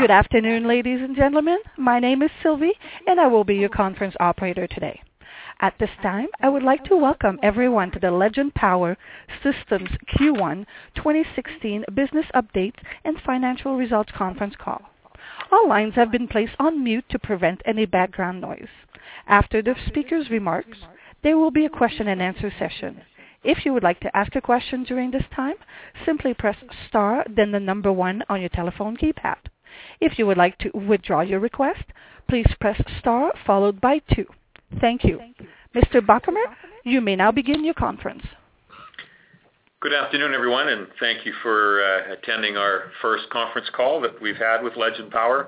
Good afternoon, ladies and gentlemen. My name is Sylvie, and I will be your conference operator today. At this time, I would like to welcome everyone to the Legend Power Systems Q1 2016 Business Update and Financial Results Conference Call. All lines have been placed on mute to prevent any background noise. After the speaker's remarks, there will be a question-and-answer session. If you would like to ask a question during this time, simply press star, then the number 1 on your telephone keypad. If you would like to withdraw your request, please press star followed by 2. Thank you. Mr. Bachmer, you may now begin your conference. Good afternoon, everyone, and thank you for attending our first conference call that we've had with Legend Power.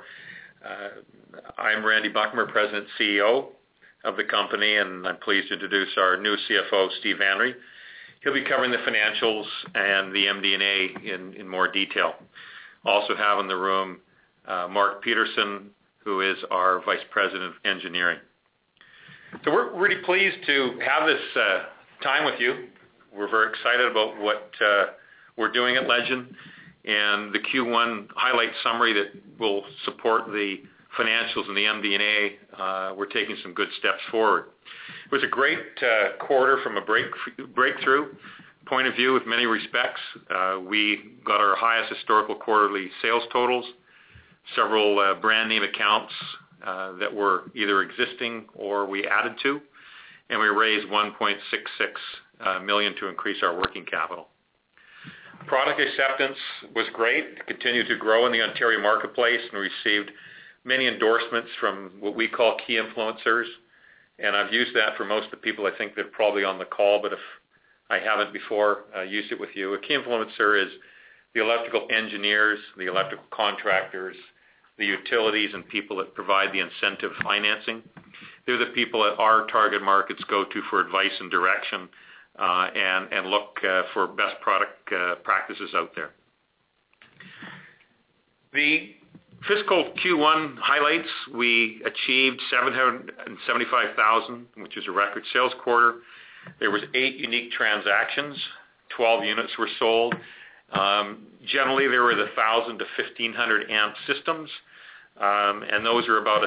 I'm Randy Bachmer, President and CEO of the company, and I'm pleased to introduce our new CFO, Steve Vanry. He'll be covering the financials and the MD&A in more detail. Also have in the room Mark Peterson, who is our Vice President of Engineering. So we're really pleased to have this time with you. We're very excited about what we're doing at Legend, and the Q1 highlight summary that will support the financials and the MD&A. We're taking some good steps forward. It was a great quarter from a breakthrough point of view with many respects. We got our highest historical quarterly sales totals, several brand name accounts that were either existing or we added to, and we raised $1.66 million to increase our working capital. Product acceptance was great. It continued to grow in the Ontario marketplace and received many endorsements from what we call key influencers. And I've used that for most of the people I think that are probably on the call, but if I haven't before, used it with you. A key influencer is the electrical engineers, the electrical contractors, the utilities, and people that provide the incentive financing. They're the people that our target markets go to for advice and direction and look for best product practices out there. The fiscal Q1 highlights, we achieved $775,000, which is a record sales quarter. There was 8 unique transactions, 12 units were sold. Generally, there were the 1,000 to 1,500 amp systems, and those are about a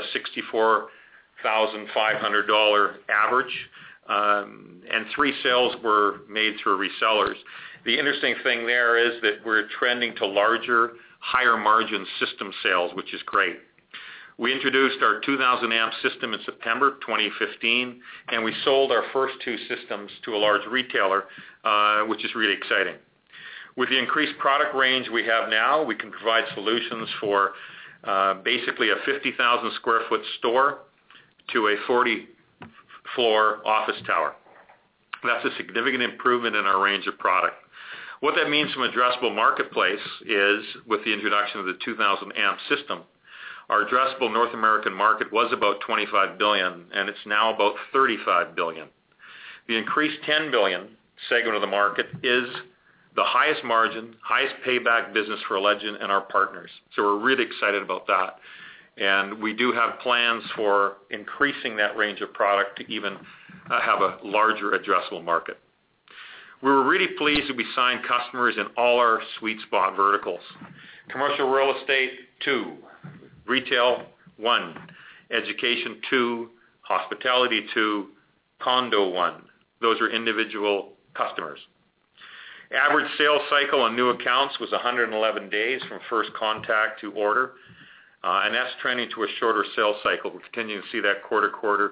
$64,500 average, and 3 sales were made through resellers. The interesting thing there is that we're trending to larger, higher margin system sales, which is great. We introduced our 2,000 amp system in September 2015, and we sold our first 2 systems to a large retailer, which is really exciting. With the increased product range we have now, we can provide solutions for basically a 50,000 square foot store to a 40-floor office tower. That's a significant improvement in our range of product. What that means from addressable marketplace is, with the introduction of the 2,000 amp system, our addressable North American market was about $25 billion, and it's now about $35 billion. The increased $10 billion segment of the market is the highest margin, highest payback business for Legend and our partners. So we're really excited about that. And we do have plans for increasing that range of product to even have a larger addressable market. We were really pleased that we signed customers in all our sweet spot verticals. Commercial real estate, 2. Retail, 1. Education, 2. Hospitality, 2. Condo, 1. Those are individual customers. Average sales cycle on new accounts was 111 days from first contact to order, and that's trending to a shorter sales cycle. We're continuing to see that quarter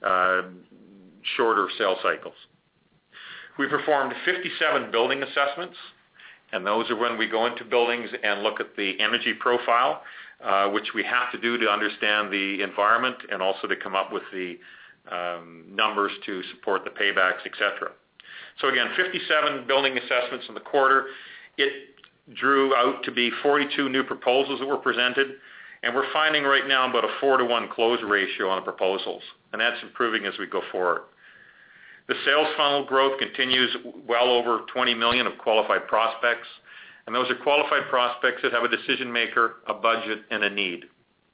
shorter sales cycles. We performed 57 building assessments, and those are when we go into buildings and look at the energy profile, which we have to do to understand the environment and also to come up with the numbers to support the paybacks, etc. So again, 57 building assessments in the quarter. It drew out to be 42 new proposals that were presented, and we're finding right now about a 4-to-1 close ratio on the proposals, and that's improving as we go forward. The sales funnel growth continues, well over 20 million of qualified prospects, and those are qualified prospects that have a decision maker, a budget, and a need.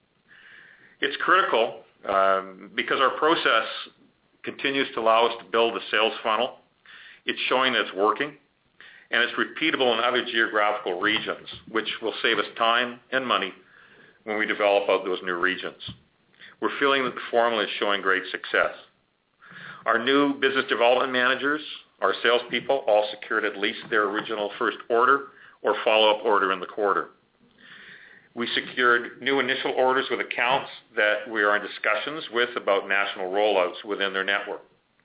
It's critical because our process continues to allow us to build a sales funnel. It's showing that it's working, and it's repeatable in other geographical regions, which will save us time and money when we develop out those new regions. We're feeling that the formula is showing great success. Our new business development managers, our salespeople, all secured at least their original first order or follow-up order in the quarter. We secured new initial orders with accounts that we are in discussions with about national rollouts within their network.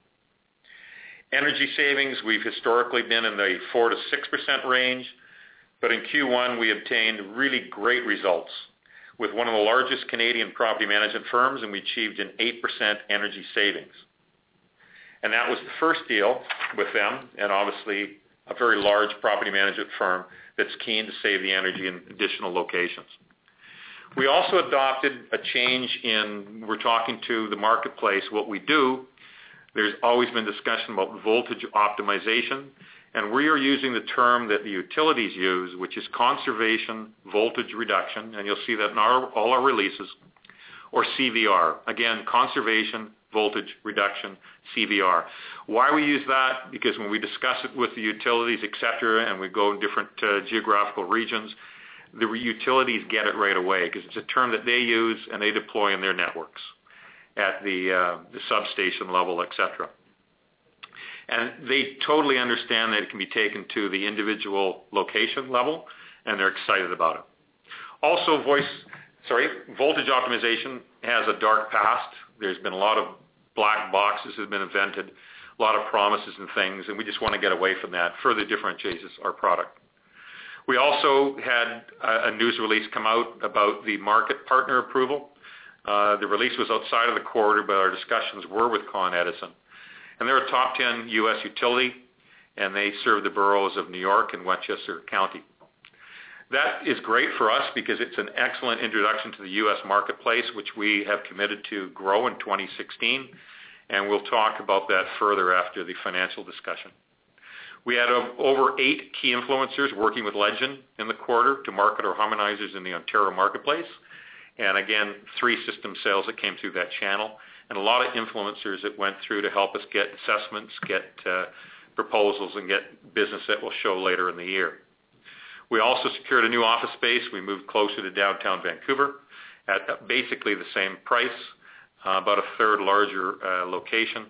Energy savings, we've historically been in the 4 to 6% range, but in Q1 we obtained really great results with one of the largest Canadian property management firms, and we achieved an 8% energy savings. And that was the first deal with them, and obviously a very large property management firm that's keen to save the energy in additional locations. We also adopted a change in, we're talking to the marketplace, what we do. There's always been discussion about voltage optimization, and we are using the term that the utilities use, which is conservation voltage reduction, and you'll see that in all our releases, or CVR. Again, conservation voltage reduction, CVR. Why we use that? Because when we discuss it with the utilities, et cetera, and we go in different geographical regions, the utilities get it right away because it's a term that they use and they deploy in their networks at the substation level, et cetera. And they totally understand that it can be taken to the individual location level, and they're excited about it. Also, voltage optimization has a dark past. There's been a lot of black boxes that have been invented, a lot of promises and things, and we just want to get away from that. Further differentiates our product. We also had a news release come out about the market partner approval. The release was outside of the quarter, but our discussions were with Con Edison. And they're a top 10 U.S. utility, and they serve the boroughs of New York and Westchester County. That is great for us because it's an excellent introduction to the U.S. marketplace, which we have committed to grow in 2016, and we'll talk about that further after the financial discussion. We had over 8 key influencers working with Legend in the quarter to market our harmonizers in the Ontario marketplace, and again, 3 system sales that came through that channel, and a lot of influencers that went through to help us get assessments, get proposals, and get business that will show later in the year. We also secured a new office space. We moved closer to downtown Vancouver at basically the same price, about a third larger location.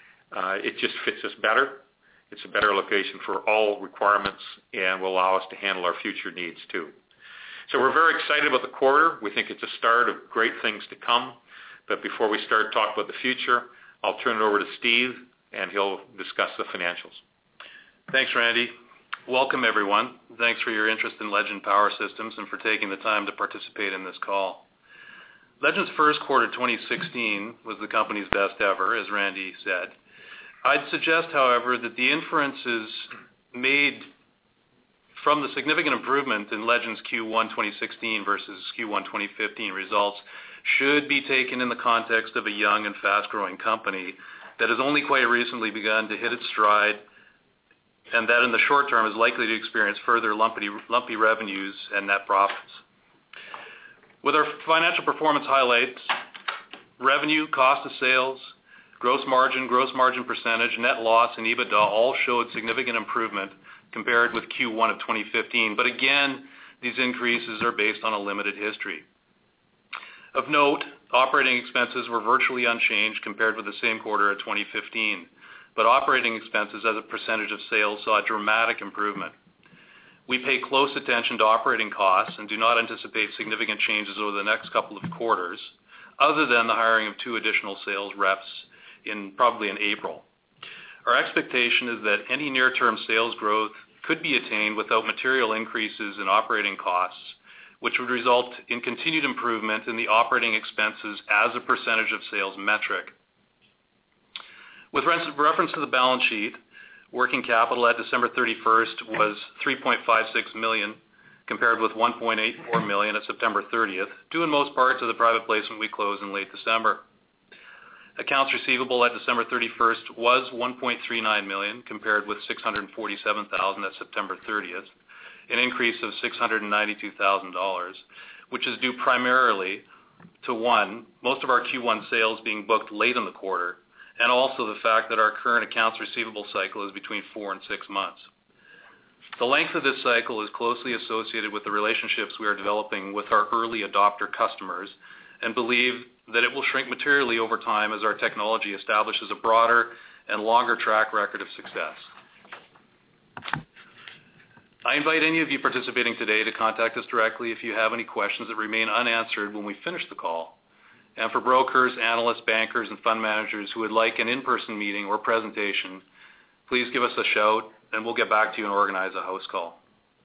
It just fits us better. It's a better location for all requirements and will allow us to handle our future needs too. So we're very excited about the quarter. We think it's a start of great things to come. But before we start talking about the future, I'll turn it over to Steve, and he'll discuss the financials. Thanks, Randy. Welcome, everyone. Thanks for your interest in Legend Power Systems and for taking the time to participate in this call. Legend's first quarter 2016 was the company's best ever, as Randy said. I'd suggest, however, that the inferences made from the significant improvement in Legend's Q1 2016 versus Q1 2015 results should be taken in the context of a young and fast-growing company that has only quite recently begun to hit its stride, and that in the short term is likely to experience further lumpy revenues and net profits. With our financial performance highlights, revenue, cost of sales, gross margin percentage, net loss, and EBITDA all showed significant improvement compared with Q1 of 2015. But again, these increases are based on a limited history. Of note, operating expenses were virtually unchanged compared with the same quarter of 2015, but operating expenses as a percentage of sales saw a dramatic improvement. We pay close attention to operating costs and do not anticipate significant changes over the next couple of quarters, other than the hiring of 2 additional sales reps probably in April. Our expectation is that any near-term sales growth could be attained without material increases in operating costs, which would result in continued improvement in the operating expenses as a percentage of sales metric. With reference to the balance sheet, working capital at December 31st was $3.56 million, compared with $1.84 million at September 30th, due in most part to the private placement we closed in late December. Accounts receivable at December 31st was $1.39 million, compared with $647,000 at September 30th, an increase of $692,000, which is due primarily to, one, most of our Q1 sales being booked late in the quarter, and also the fact that our current accounts receivable cycle is between 4 and 6 months. The length of this cycle is closely associated with the relationships we are developing with our early adopter customers, and believe that it will shrink materially over time as our technology establishes a broader and longer track record of success. I invite any of you participating today to contact us directly if you have any questions that remain unanswered when we finish the call. And for brokers, analysts, bankers, and fund managers who would like an in-person meeting or presentation, please give us a shout and we'll get back to you and organize a house call.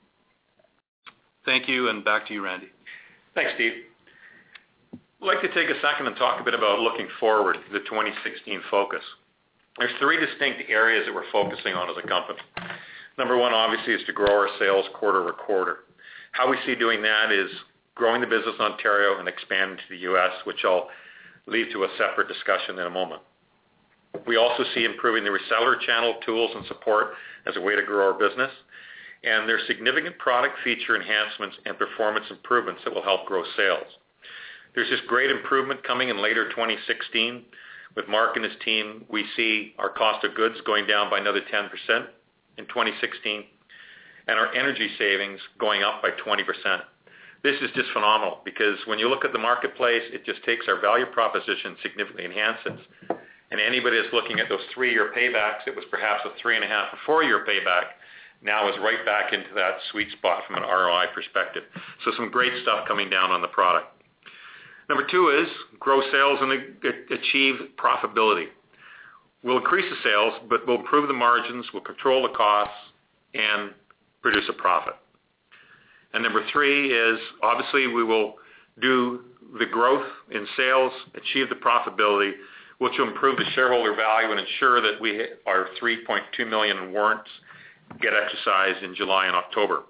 Thank you, and back to you, Randy. Thanks, Steve. I'd like to take a second and talk a bit about looking forward, the 2016 focus. There's three distinct areas that we're focusing on as a company. Number one, obviously, is to grow our sales quarter-over-quarter. How we see doing that is growing the business in Ontario and expanding to the U.S., which I'll leave to a separate discussion in a moment. We also see improving the reseller channel tools and support as a way to grow our business. And there's significant product feature enhancements and performance improvements that will help grow sales. There's this great improvement coming in later 2016. With Mark and his team, we see our cost of goods going down by another 10% in 2016, and our energy savings going up by 20%. This is just phenomenal, because when you look at the marketplace, it just takes our value proposition, significantly enhances. And anybody that's looking at those 3-year paybacks, it was perhaps a 3.5 or 4-year payback, now is right back into that sweet spot from an ROI perspective. So some great stuff coming down on the product. Number two is grow sales and achieve profitability. We'll increase the sales, but we'll improve the margins, we'll control the costs, and produce a profit. And number three is, obviously, we will do the growth in sales, achieve the profitability, which will improve the shareholder value and ensure that our 3.2 million in warrants get exercised in July and October.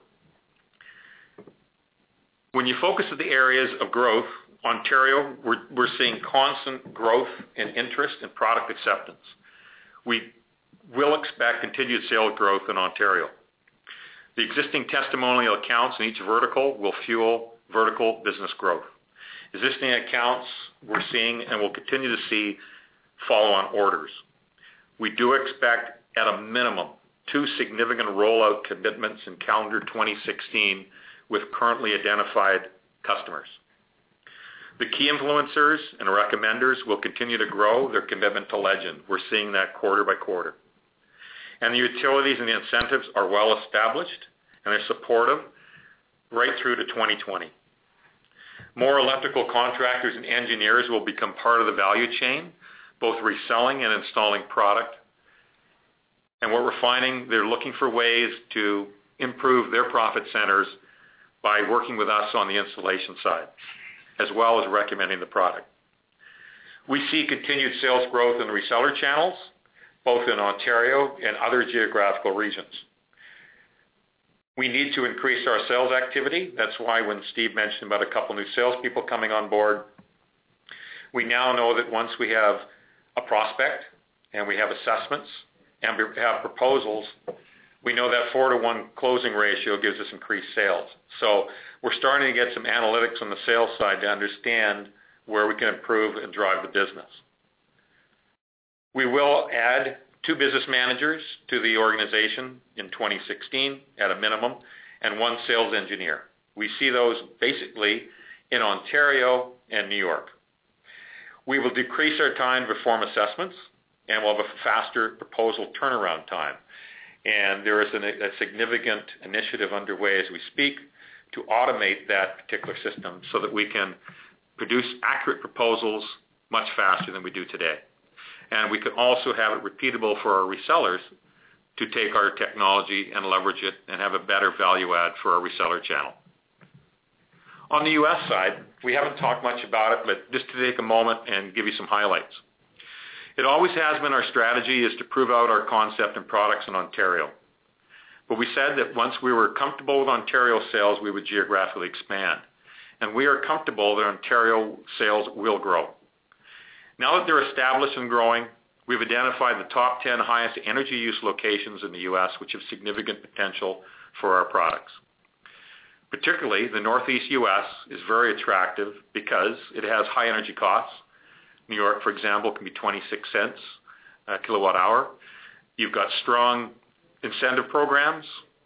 When you focus at the areas of growth, Ontario, we're seeing constant growth in interest and product acceptance. We will expect continued sales growth in Ontario. The existing testimonial accounts in each vertical will fuel vertical business growth. Existing accounts we're seeing and will continue to see follow-on orders. We do expect, at a minimum, 2 significant rollout commitments in calendar 2016 with currently identified customers. The key influencers and recommenders will continue to grow their commitment to Legend. We're seeing that quarter by quarter. And the utilities and the incentives are well established, and they're supportive right through to 2020. More electrical contractors and engineers will become part of the value chain, both reselling and installing product. And what we're finding, they're looking for ways to improve their profit centers by working with us on the installation side, as well as recommending the product. We see continued sales growth in the reseller channels, both in Ontario and other geographical regions. We need to increase our sales activity. That's why when Steve mentioned about a couple new salespeople coming on board, we now know that once we have a prospect and we have assessments and we have proposals, we know that 4-to-1 closing ratio gives us increased sales. So we're starting to get some analytics on the sales side to understand where we can improve and drive the business. We will add 2 business managers to the organization in 2016 at a minimum, and 1 sales engineer. We see those basically in Ontario and New York. We will decrease our time to perform assessments, and we'll have a faster proposal turnaround time. And there is a significant initiative underway as we speak to automate that particular system so that we can produce accurate proposals much faster than we do today. And we can also have it repeatable for our resellers to take our technology and leverage it and have a better value add for our reseller channel. On the U.S. side, we haven't talked much about it, but just to take a moment and give you some highlights. It always has been our strategy is to prove out our concept and products in Ontario. But we said that once we were comfortable with Ontario sales, we would geographically expand. And we are comfortable that Ontario sales will grow. Now that they're established and growing, we've identified the top 10 highest energy use locations in the U.S., which have significant potential for our products. Particularly, the Northeast U.S. is very attractive because it has high energy costs. New York, for example, can be 26 cents a kilowatt hour. You've got strong incentive programs,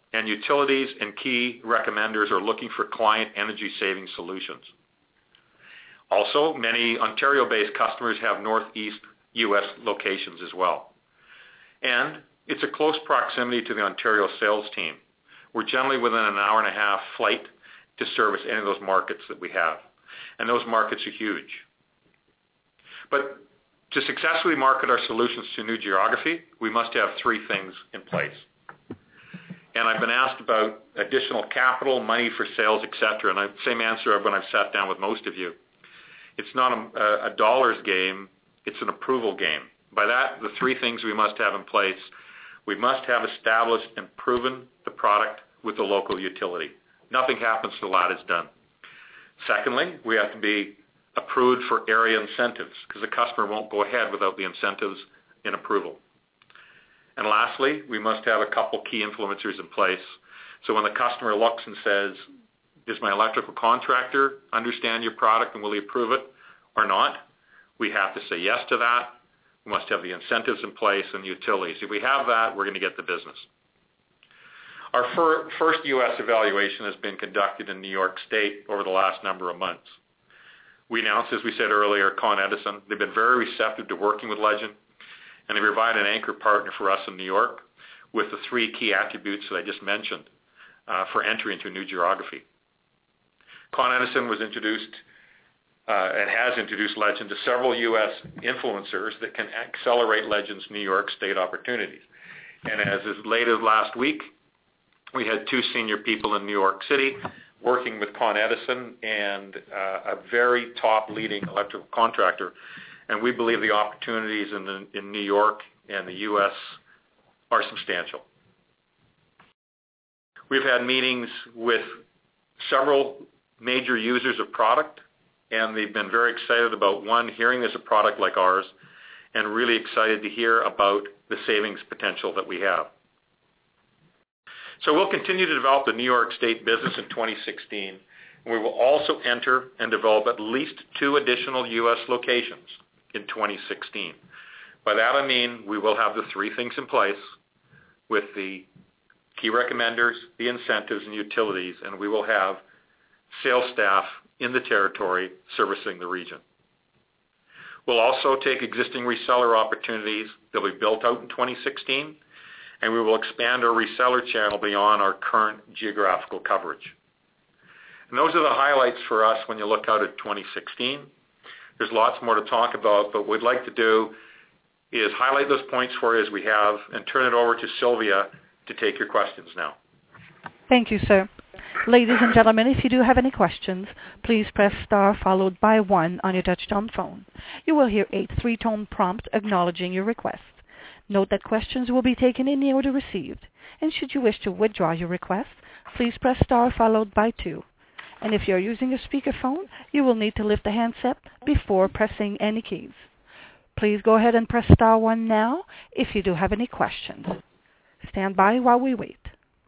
and utilities and key recommenders are looking for client energy saving solutions. Also, many Ontario-based customers have Northeast U.S. locations as well. And it's a close proximity to the Ontario sales team. We're generally within an hour and a half flight to service any of those markets that we have. And those markets are huge. But to successfully market our solutions to new geography, we must have three things in place. And I've been asked about additional capital, money for sales, etc. And same answer when I've sat down with most of you. It's not a dollars game, it's an approval game. By that, the three things we must have in place: we must have established and proven the product with the local utility. Nothing happens till that is done. Secondly, we have to be approved for area incentives, because the customer won't go ahead without the incentives in approval. And lastly, we must have a couple key influencers in place. So when the customer looks and says, does my electrical contractor understand your product and will he approve it or not? We have to say yes to that. We must have the incentives in place and the utilities. If we have that, we're going to get the business. Our first U.S. evaluation has been conducted in New York State over the last number of months. We announced, as we said earlier, Con Edison. They've been very receptive to working with Legend, and they provide an anchor partner for us in New York with the three key attributes that I just mentioned for entry into a new geography. Con Edison was introduced and has introduced Legend to several U.S. influencers that can accelerate Legend's New York State opportunities. And as late as last week, we had two senior people in New York City working with Con Edison and a very top leading electrical contractor. And we believe the opportunities in New York and the U.S. are substantial. We've had meetings with several major users of product, and they've been very excited about, one, hearing there's a product like ours, and really excited to hear about the savings potential that we have. So we'll continue to develop the New York State business in 2016. And we will also enter and develop at least 2 additional U.S. locations in 2016. By that I mean we will have the 3 things in place with the key recommenders, the incentives, and utilities, and we will have sales staff in the territory servicing the region. We'll also take existing reseller opportunities that we built out in 2016, and we will expand our reseller channel beyond our current geographical coverage. And those are the highlights for us when you look out at 2016. There's lots more to talk about, but what we'd like to do is highlight those points for you as we have and turn it over to Sylvia to take your questions now. Thank you, sir. Ladies and gentlemen, if you do have any questions, please press star followed by 1 on your touch-tone phone. You will hear a 3-tone prompt acknowledging your request. Note that questions will be taken in the order received, and should you wish to withdraw your request, please press star followed by 2. And if you're using a speakerphone, you will need to lift the handset before pressing any keys. Please go ahead and press star 1 now if you do have any questions. Stand by while we wait.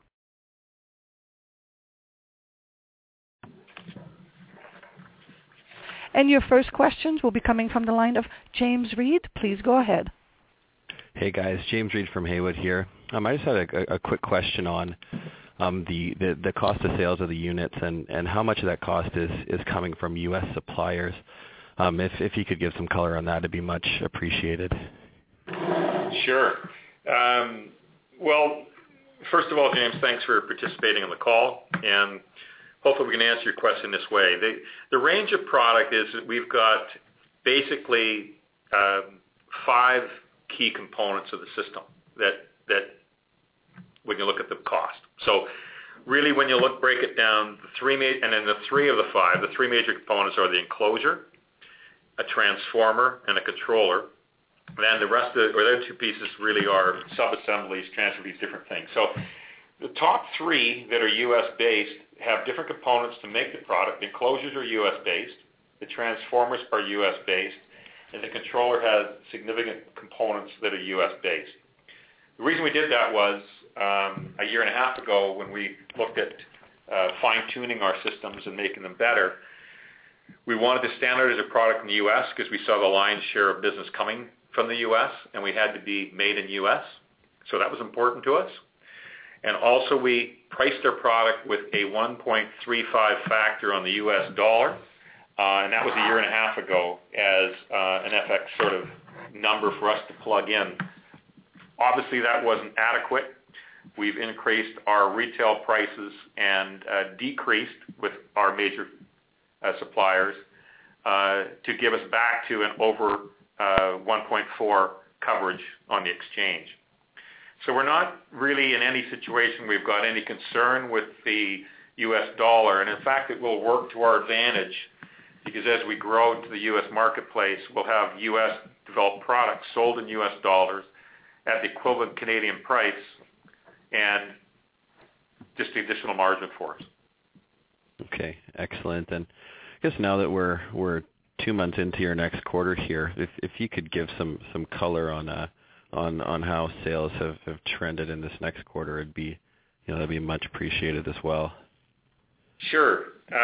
And your first questions will be coming from the line of James Reed. Please go ahead. Hey guys, James Reed from Haywood here. I just had a quick question on the cost of sales of the units and how much of that cost is coming from U.S. suppliers. If you could give some color on that, it'd be much appreciated. Sure. Well, first of all, James, thanks for participating on the call, and hopefully we can answer your question this way. The range of product is that we've got basically 5 key components of the system that when you look at the cost. So really when you break it down, the 3 of the 5, the 3 major components are the enclosure, a transformer, and a controller. Then the rest of the other 2 pieces really are sub-assemblies, transfer these different things. So the top 3 that are U.S.-based have different components to make the product. The enclosures are U.S.-based, the transformers are U.S.-based, and the controller has significant components that are U.S.-based. The reason we did that was a year and a half ago when we looked at fine-tuning our systems and making them better. We wanted to standardize a product in the U.S. because we saw the lion's share of business coming from the U.S., and we had to be made in U.S., so that was important to us. And also we priced our product with a 1.35 factor on the U.S. dollar, and that was a year and a half ago as an FX sort of number for us to plug in. Obviously that wasn't adequate. We've increased our retail prices and decreased with our major suppliers to give us back to an over 1.4 coverage on the exchange. So we're not really in any situation we've got any concern with the U.S. dollar, and in fact it will work to our advantage because as we grow into the U.S. marketplace, we'll have U.S. developed products sold in U.S. dollars at the equivalent Canadian price and just the additional margin for us. Okay, excellent. And I guess now that we're 2 months into your next quarter here, if you could give some color on how sales have trended in this next quarter, it'd be, that'd be much appreciated as well. Sure.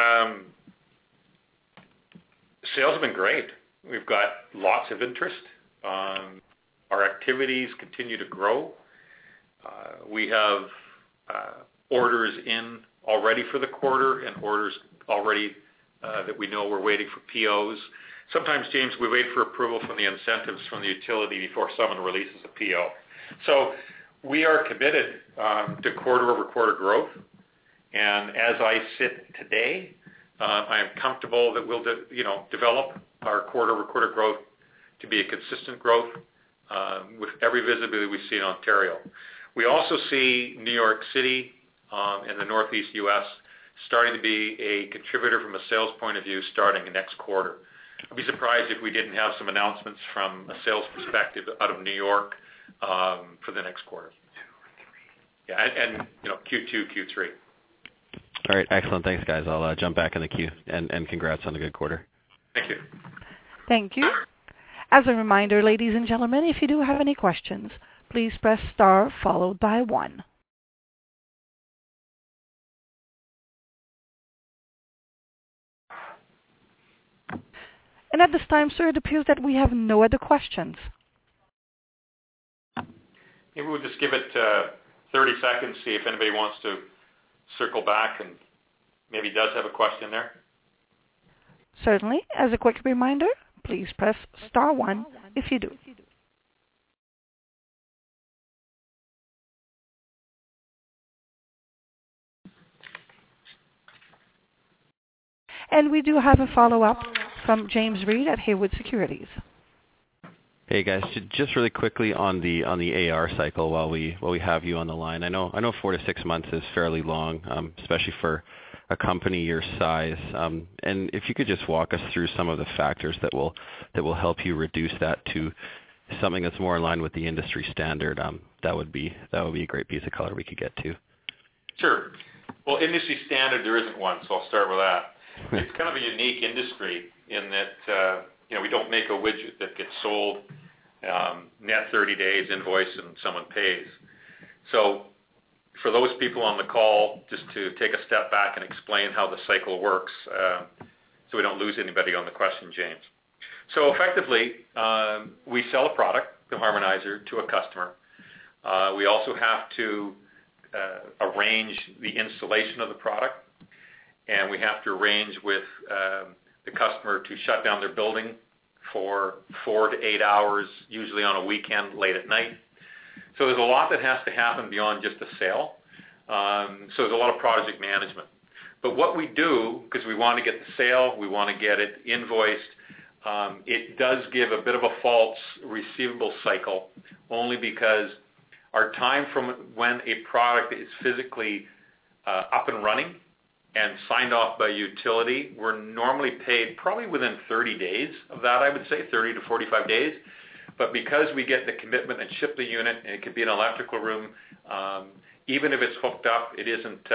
Sales have been great. We've got lots of interest. Our activities continue to grow. We have orders in already for the quarter and orders already that we know we're waiting for POs. Sometimes, James, we wait for approval from the incentives from the utility before someone releases a PO. So we are committed to quarter-over-quarter growth. And as I sit today, I am comfortable that we'll develop our quarter-over-quarter growth to be a consistent growth with every visibility we see in Ontario. We also see New York City and the Northeast U.S. starting to be a contributor from a sales point of view starting next quarter. I'd be surprised if we didn't have some announcements from a sales perspective out of New York for the next quarter. Yeah, and Q2, Q3. All right, excellent. Thanks, guys. I'll jump back in the queue, and congrats on a good quarter. Thank you. Thank you. As a reminder, ladies and gentlemen, if you do have any questions, please press star followed by 1. And at this time, sir, it appears that we have no other questions. Maybe we'll just give it 30 seconds, see if anybody wants to circle back and maybe does have a question there. Certainly. As a quick reminder, please press star 1 if you do. And we do have a follow-up from James Reid at Haywood Securities. Hey guys, just really quickly on the AR cycle while we have you on the line. I know 4 to 6 months is fairly long, especially for a company your size. And if you could just walk us through some of the factors that will help you reduce that to something that's more in line with the industry standard, that would be a great piece of color we could get to. Sure. Well, industry standard there isn't one, so I'll start with that. It's kind of a unique industry in that we don't make a widget that gets sold net 30 days, invoice, and someone pays. So for those people on the call, just to take a step back and explain how the cycle works so we don't lose anybody on the question, James. So effectively, we sell a product, the Harmonizer, to a customer. We also have to arrange the installation of the product, and we have to arrange with the customer to shut down their building for 4 to 8 hours, usually on a weekend, late at night. So there's a lot that has to happen beyond just a sale. So there's a lot of project management. But what we do, because we want to get the sale, we want to get it invoiced, it does give a bit of a false receivable cycle, only because our time from when a product is physically up and running and signed off by utility, we're normally paid probably within 30 days of that, I would say, 30 to 45 days. But because we get the commitment and ship the unit, and it could be an electrical room, even if it's hooked up, it isn't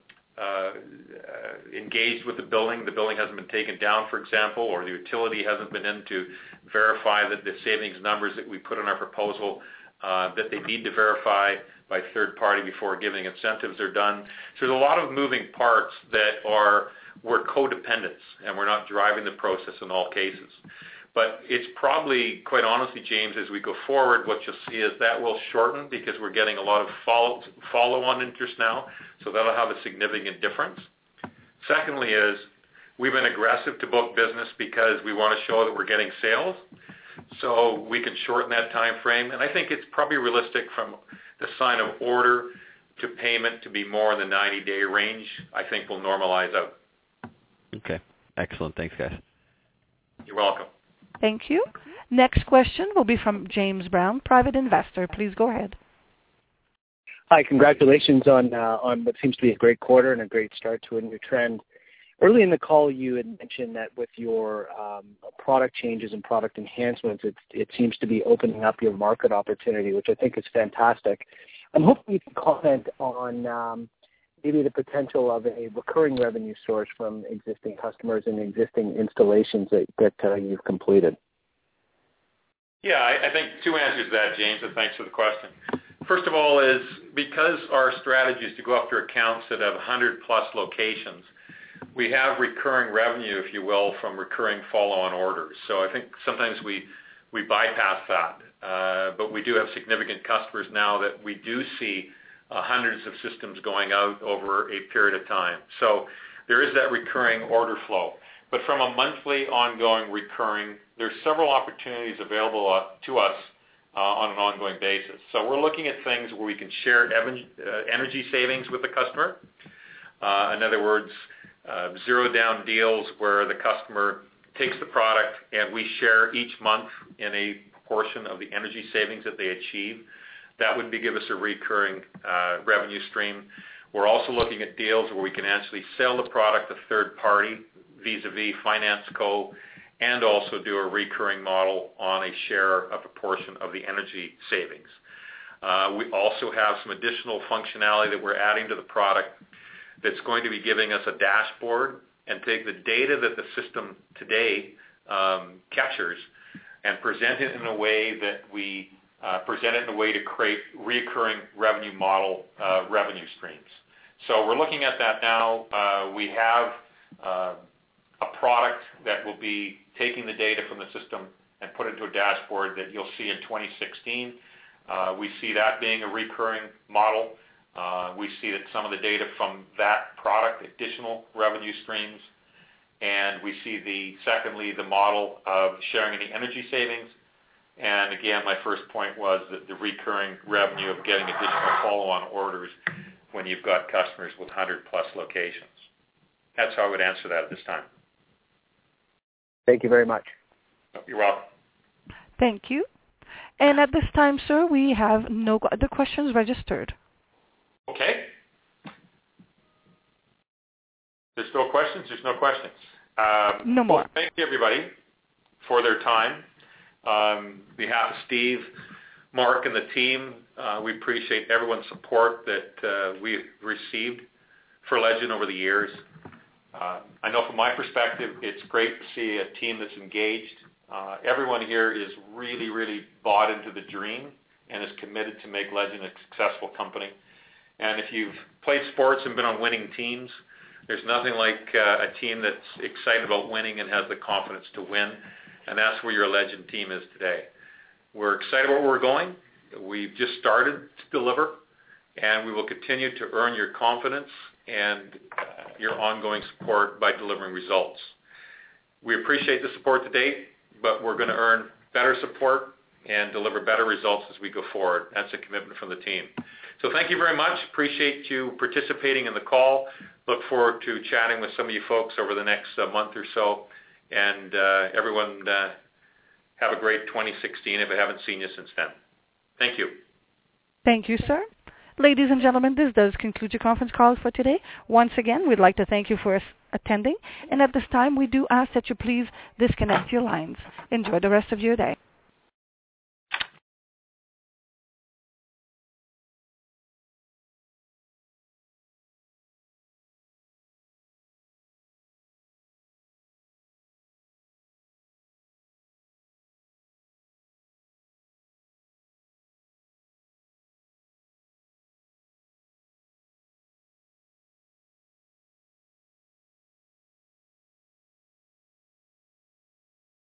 engaged with the billing hasn't been taken down, for example, or the utility hasn't been in to verify that the savings numbers that we put in our proposal that they need to verify by third party before giving incentives are done. So there's a lot of moving parts that we're codependents, and we're not driving the process in all cases. But it's probably, quite honestly, James, as we go forward, what you'll see is that will shorten because we're getting a lot of follow-on interest now, so that'll have a significant difference. Secondly is we've been aggressive to book business because we want to show that we're getting sales, so we can shorten that time frame. And I think it's probably realistic from the sign of order to payment to be more in the 90-day range. I think will normalize out. Okay. Excellent. Thanks, guys. You're welcome. Thank you. Next question will be from James Brown, private investor. Please go ahead. Hi, congratulations on what seems to be a great quarter and a great start to a new trend. Early in the call, you had mentioned that with your product changes and product enhancements, it seems to be opening up your market opportunity, which I think is fantastic. I'm hoping you can comment on maybe the potential of a recurring revenue source from existing customers and existing installations that you've completed. Yeah, I think two answers to that, James, and thanks for the question. First of all is because our strategy is to go after accounts that have 100-plus locations, we have recurring revenue, if you will, from recurring follow-on orders. So I think sometimes we bypass that, but we do have significant customers now that we do see hundreds of systems going out over a period of time. So there is that recurring order flow. But from a monthly ongoing recurring, there's several opportunities available to us on an ongoing basis. So we're looking at things where we can share energy savings with the customer. In other words, zero-down deals where the customer takes the product and we share each month in a proportion of the energy savings that they achieve. That would give us a recurring revenue stream. We're also looking at deals where we can actually sell the product to third party vis-a-vis Finance Co. and also do a recurring model on a share of a portion of the energy savings. We also have some additional functionality that we're adding to the product that's going to be giving us a dashboard and take the data that the system today captures and present it in a way that we to create recurring revenue model revenue streams. So we're looking at that now. We have a product that will be taking the data from the system and put it into a dashboard that you'll see in 2016. We see that being a recurring model. We see that some of the data from that product, additional revenue streams, and we see secondly, the model of sharing any energy savings. And again, my first point was that the recurring revenue of getting additional follow-on orders when you've got customers with 100-plus locations. That's how I would answer that at this time. Thank you very much. You're welcome. Thank you. And at this time, sir, we have no other questions registered. Okay. There's no questions? There's no questions. No more. Well, thank you, everybody, for their time. On behalf of Steve, Mark, and the team, we appreciate everyone's support that we've received for Legend over the years. I know from my perspective, it's great to see a team that's engaged. Everyone here is really, really bought into the dream and is committed to make Legend a successful company. And if you've played sports and been on winning teams, there's nothing like a team that's excited about winning and has the confidence to win. And that's where your Legend team is today. We're excited where we're going. We've just started to deliver, and we will continue to earn your confidence and your ongoing support by delivering results. We appreciate the support to date, but we're going to earn better support and deliver better results as we go forward. That's a commitment from the team. So thank you very much. Appreciate you participating in the call. Look forward to chatting with some of you folks over the next month or so. And everyone have a great 2016 if I haven't seen you since then. Thank you. Thank you, sir. Ladies and gentlemen, this does conclude your conference call for today. Once again, we'd like to thank you for attending. And at this time, we do ask that you please disconnect your lines. Enjoy the rest of your day.